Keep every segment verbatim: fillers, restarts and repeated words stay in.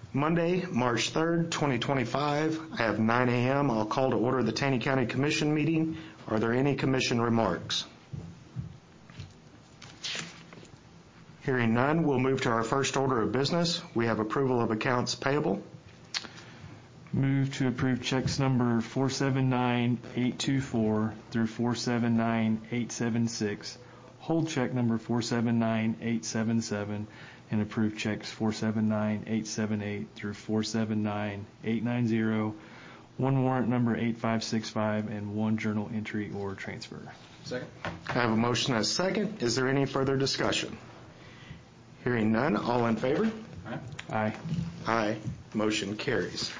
Monday, March third, twenty twenty-five. I have nine a.m. I'll call to order the Taney County Commission meeting. Are there any commission remarks? Hearing none, we'll move to our first order of business. We have approval of accounts payable. Move to approve checks number four seven nine eight two four through four seven nine eight seven six, hold check number four seven nine eight seven seven, and approve checks four seven nine eight seven eight through four seven nine eight nine zero, one warrant number eight five six five, and one journal entry or transfer. Second. I have a motion and a second. Is there any further discussion? Hearing none, all in favor? Aye. Aye. Aye. Motion carries.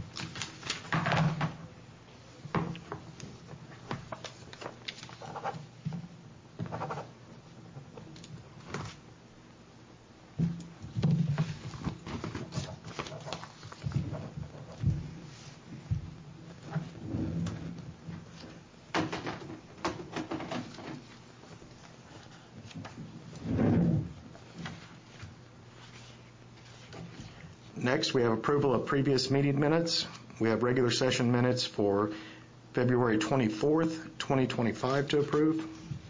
Next, we have approval of previous meeting minutes. We have regular session minutes for February twenty-fourth, twenty twenty-five to approve.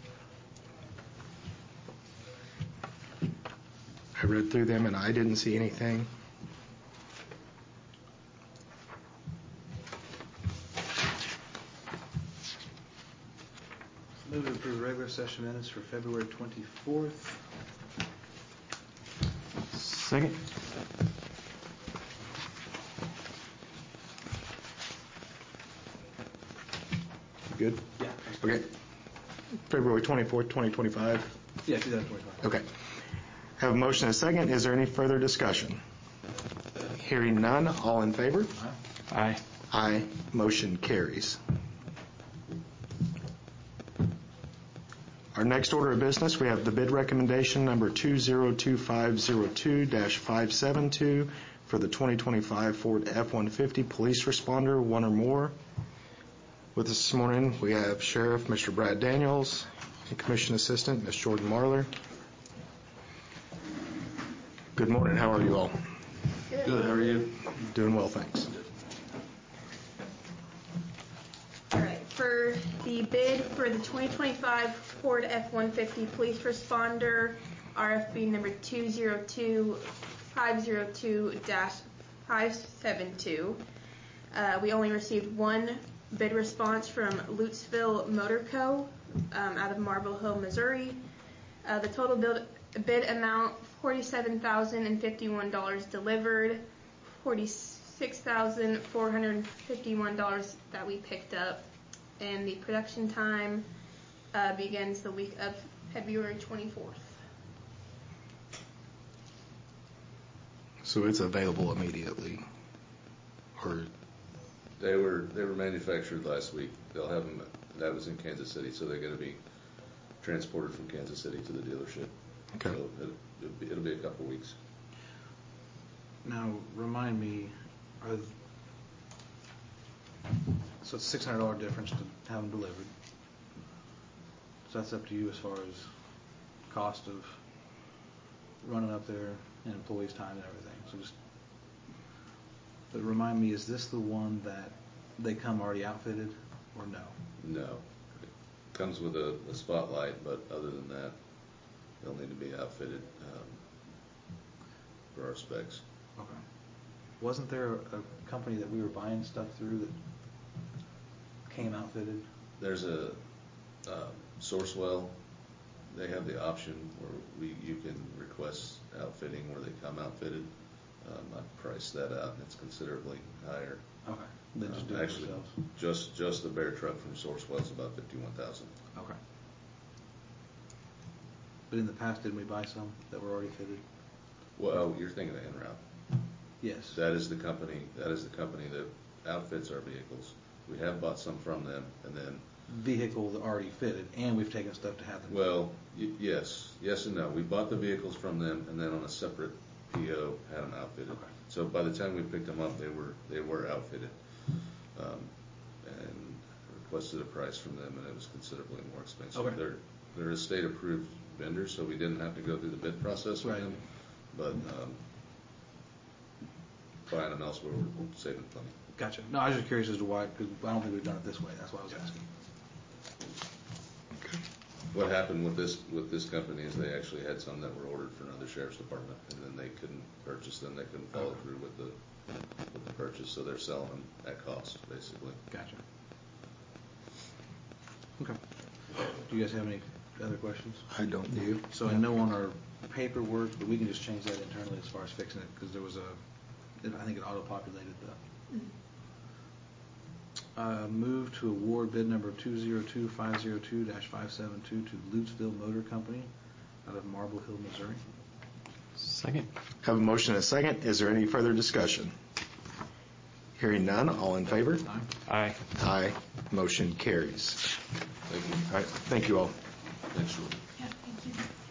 I read through them and I didn't see anything. Move to approve regular session minutes for February twenty-fourth. Second. Good? Yeah. Okay. February twenty-fourth, twenty twenty-five. Yeah, two thousand twenty-five. Okay. Have a motion and a second. Is there any further discussion? Hearing none, all in favor? Aye. Aye. Aye. Motion carries. Our next order of business, we have the bid recommendation number two zero two five zero two dash five seven two for the twenty twenty-five Ford F one fifty Police Responder, one or more. With us this morning, we have Sheriff Mister Brad Daniels and Commission Assistant Miz Jordan Marler. Good morning. How are you all? Good. Good. How are you? Doing well, thanks. All right. For the bid for the twenty twenty-five Ford F one fifty Police Responder, R F B number two zero two five zero two dash five seven two, uh, we only received one bid response from Lutesville Motor Co. Um, out of Marble Hill, Missouri. Uh, the total build, bid amount, forty-seven thousand fifty-one dollars delivered, forty-six thousand four hundred fifty-one dollars that we picked up, and the production time uh, begins the week of February twenty-fourth. So it's available immediately, or They were they were manufactured last week. They'll have them. That was in Kansas City, so they're going to be transported from Kansas City to the dealership. okay. So it, it'll, be, it'll be a couple weeks. Now, remind me, are th- so it's a six hundred dollars difference to have them delivered. So that's up to you as far as cost of running up there and employees' time and everything. So just, but remind me, is this the one that they come already outfitted or no? No, it comes with a, a spotlight, but other than that, they'll need to be outfitted um, for our specs. Okay. Wasn't there a, a company that we were buying stuff through that came outfitted? There's a uh, Sourcewell. They have the option where we you can request outfitting where they come outfitted. Um, I priced that out, and it's considerably higher. Okay. Then just Um, do it actually, yourselves. just just the Bear truck from Sourcewell is about fifty-one thousand. Okay. But in the past, didn't we buy some that were already fitted? Well, you're thinking of Enroute. Yes. That is the company. That is the company that outfits our vehicles. We have bought some from them, and then Vehicles already fitted, and we've taken stuff to have them. well, y- yes, yes and no. We bought the vehicles from them, and then on a separate P O had them outfitted. Okay. So by the time we picked them up, they were they were outfitted, um, and requested a price from them, and it was considerably more expensive. Okay. They're they're a state approved vendor, so we didn't have to go through the bid process with Right. them. But um, buying them elsewhere, we're saving money. Gotcha. No, I was just curious as to why, because I don't think we've done it this way. That's why I was asking. What happened with this, with this company is they actually had some that were ordered for another sheriff's department, and then they couldn't purchase them, they couldn't follow through with the, with the purchase, so they're selling them at cost, basically. Gotcha. Okay. Do you guys have any other questions? I don't do. So I know on our paperwork, but we can just change that internally as far as fixing it, because there was a, I think it auto-populated the. Uh, move to award bid number two zero two five zero two dash five seven two to Lutesville Motor Company out of Marble Hill, Missouri. Second. Have a motion and a second. Is there any further discussion? Hearing none, all in favor? Aye. Aye. Motion carries. Thank you. All right, thank you all. Thanks, Shirley. Yeah, thank you.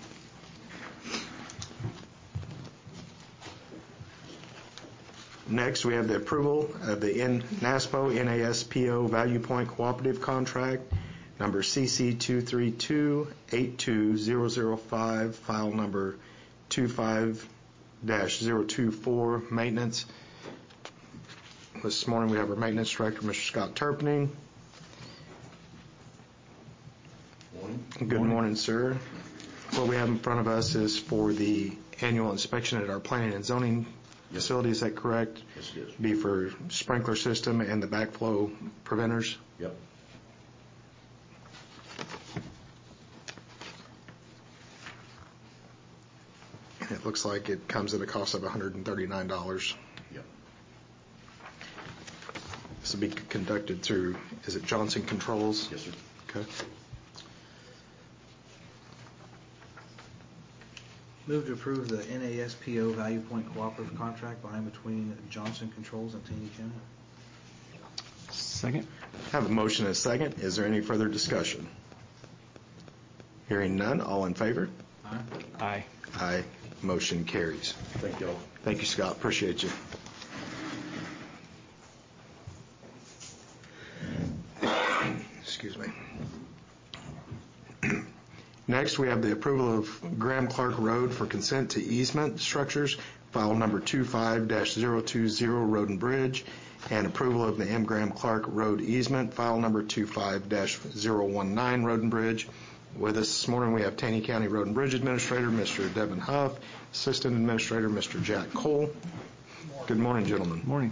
Next, we have the approval of the N- NASPO N A S P O Value Point Cooperative Contract, number C C two three two eight two zero zero five, file number two five dash zero two four, maintenance. This morning, we have our maintenance director, Mister Scott Turpning. Morning. Good morning, sir. What we have in front of us is for the annual inspection at our planning and zoning facility. Is that correct? Yes, it is. Be for sprinkler system and the backflow preventers. Yep. And it looks like it comes at a cost of one hundred thirty-nine dollars. Yep. This will be conducted through, is it Johnson Controls? Yes, sir. Okay. Move to approve the N A S P O Value Point Cooperative Contract by and between Johnson Controls and Taney County. Second. Have a motion and a second. Is there any further discussion? Hearing none, all in favor? Aye. Aye. Aye. Motion carries. Thank y'all. Thank you, Scott. Appreciate you. Excuse me. Next, we have the approval of Graham Clark Road for consent to easement structures, file number two five dash zero two zero, Road and Bridge, and approval of the M. Graham Clark Road easement, file number two five dash zero one nine, Road and Bridge. With us this morning, we have Taney County Road and Bridge Administrator, Mister Devin Huff, Assistant Administrator, Mister Jack Cole. Good morning, gentlemen. Morning.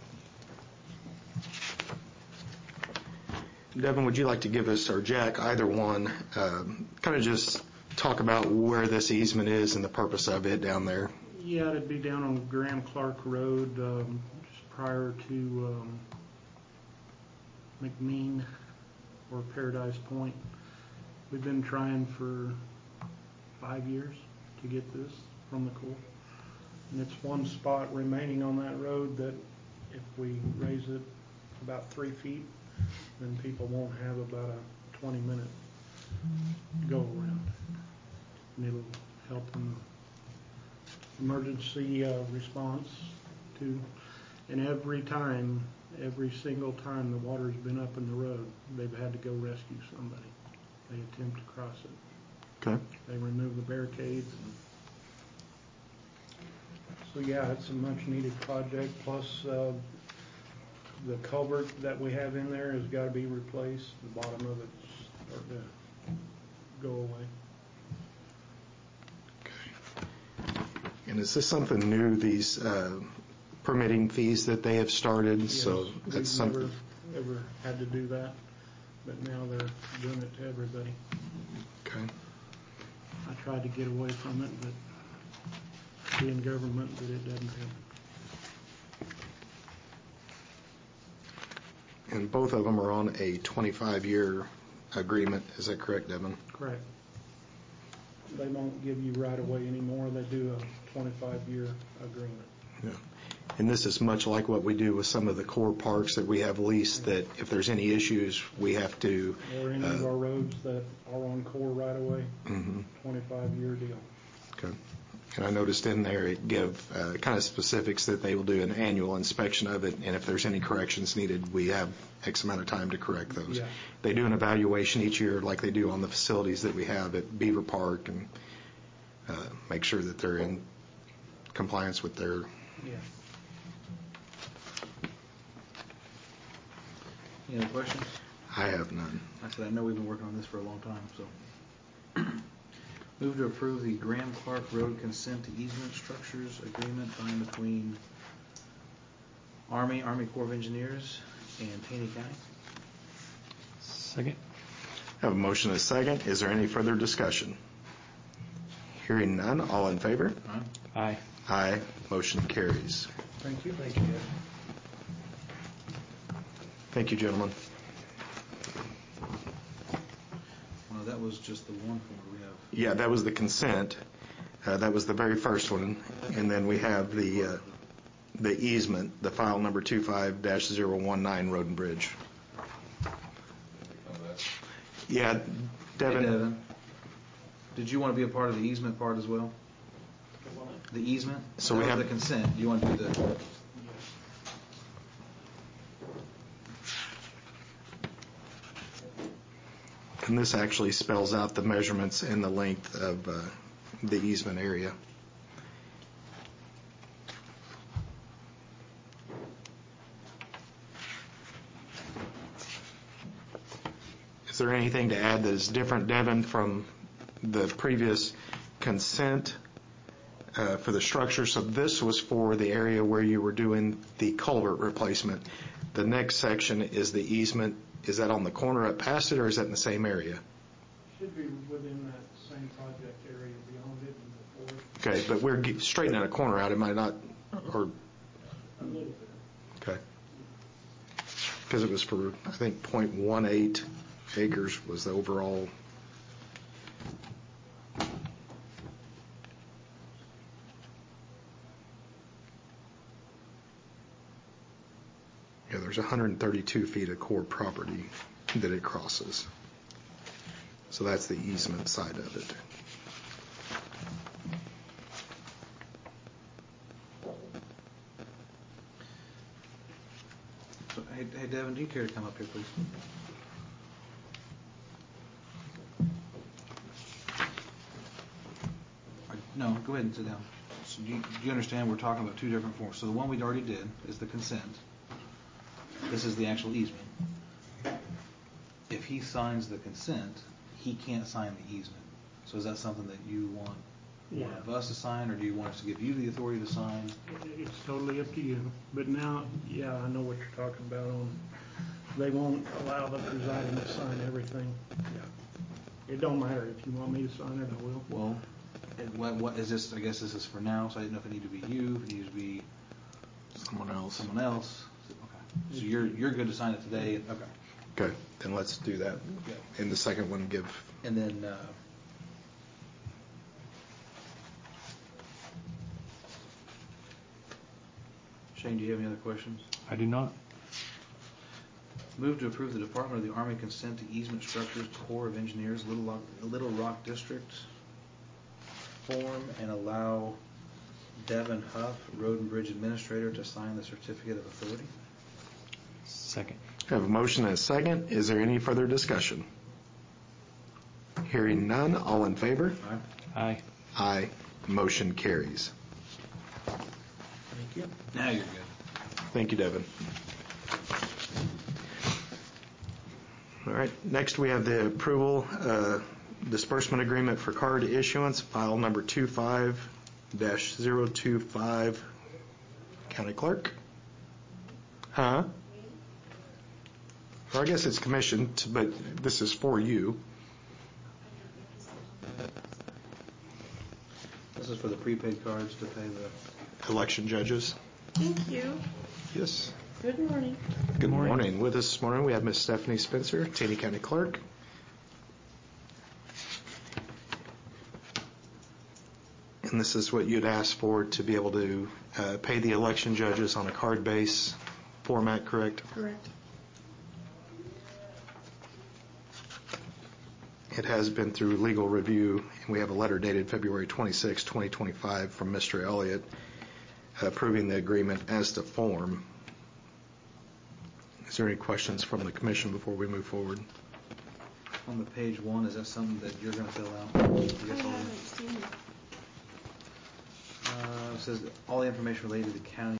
Devin, would you like to give us, or Jack, either one, um, kind of just talk about where this easement is and the purpose of it down there? Yeah, it'd be down on Graham Clark Road, um, just prior to um, McMean or Paradise Point. We've been trying for five years to get this from the Corps. And it's one spot remaining on that road that if we raise it about three feet, then people won't have about a twenty minute go around. And it'll help them emergency uh, response to, and every time, every single time the water's been up in the road, they've had to go rescue somebody. They attempt to cross it. Okay. They remove the barricades. And so yeah, it's a much needed project. Plus uh, the culvert that we have in there has got to be replaced. The bottom of it's starting to go away. And is this something new, these uh, permitting fees that they have started? Yes, So we've that's something. never ever had to do that, but now they're doing it to everybody. Okay. I tried to get away from it, but being government, but it doesn't happen. And both of them are on a twenty-five year agreement. Is that correct, Devin? Correct. They won't give you right away anymore. They do a twenty-five year agreement. Yeah. And this is much like what we do with some of the core parks that we have leased, that if there's any issues, we have to. Or any uh, of our roads that are on core right away, mhm. twenty-five year deal. Okay. And I noticed in there it give uh, kind of specifics that they will do an annual inspection of it, and if there's any corrections needed, we have X amount of time to correct those. Yeah. They do an evaluation each year like they do on the facilities that we have at Beaver Park, and uh, make sure that they're in compliance with their Yeah. Any other questions? I have none. I said, I know we've been working on this for a long time, so. Move to approve the Graham Clark Road Consent to Easement Structures Agreement by and between Army, Army Corps of Engineers, and Taney County. Second. I have a motion and a second. Is there any further discussion? Hearing none, all in favor? All right. Aye. Aye. Motion carries. Thank you. Thank you. Thank you, gentlemen. Well, that was just the one form we have. Yeah, that was the consent. Uh, That was the very first one. And then we have the uh, the easement, the file number two five dash zero one nine Road and Bridge. Yeah, Hey, Devin, Devin, did you want to be a part of the easement part as well? The easement? So That we was have- the consent. You want to do the, and this actually spells out the measurements and the length of uh, the easement area. Is there anything to add that is different, Devin, from the previous consent uh, for the structure? So this was for the area where you were doing the culvert replacement. The next section is the easement. Is that on the corner up past it, or is that in the same area? Should be within that same project area beyond it and before. Okay, but we're ge- straightening a corner out. It might not, or, A little bit. okay. Because it was for, I think, point one eight acres was the overall. Yeah, there's one hundred thirty-two feet of core property that it crosses. So that's the easement side of it. so, hey, hey, Devin, do you care to come up here, please? Or- No, go ahead and sit down. So do you, do you understand we're talking about two different forms? So the one we already did is the consent. This is the actual easement. If he signs the consent, he can't sign the easement. So is that something that you want one Yeah. of us to sign, or do you want us to give you the authority to sign? It's totally up to you. But now, yeah, I know what you're talking about on, they won't allow the presiding to sign everything. Yeah. It don't matter. If you want me to sign it, I will. Well, and what, what is this? I guess this is for now, so I didn't know if it needed to be you, if it needs to be Someone else. someone else. Okay. So you're, you're good to sign it today? Okay. Okay, then let's do that. In the second one, give, And then, uh, Shane, do you have any other questions? I do not. Move to approve the Department of the Army consent to easement structures Corps of Engineers Little Rock, Little Rock District form and allow Devin Huff, Road and Bridge Administrator, to sign the certificate of authority. Second. I have a motion and a second. Is there any further discussion? Hearing none, all in favor? All right. Aye. Aye. Motion carries. Thank you. Now you're good. Thank you, Devin. All right, next we have the approval uh, disbursement agreement for card issuance, file number two five dash zero two five. County Clerk? Huh? Well, I guess it's commissioned, but this is for you. This is for the prepaid cards to pay the, Election judges. Thank you. Yes. Good morning. Good Morning. morning. With us this morning, we have Miss Stephanie Spencer, Taney County Clerk. And this is what you'd asked for to be able to uh, pay the election judges on a card-based format, correct? Correct. It has been through legal review, and we have a letter dated February twenty-sixth, twenty twenty-five from Mister Elliott approving the agreement as to form. Is there any questions from the commission before we move forward? on the page one, is that something that you're gonna fill out? I You guys all- haven't seen it. Uh, it says all the information related to the county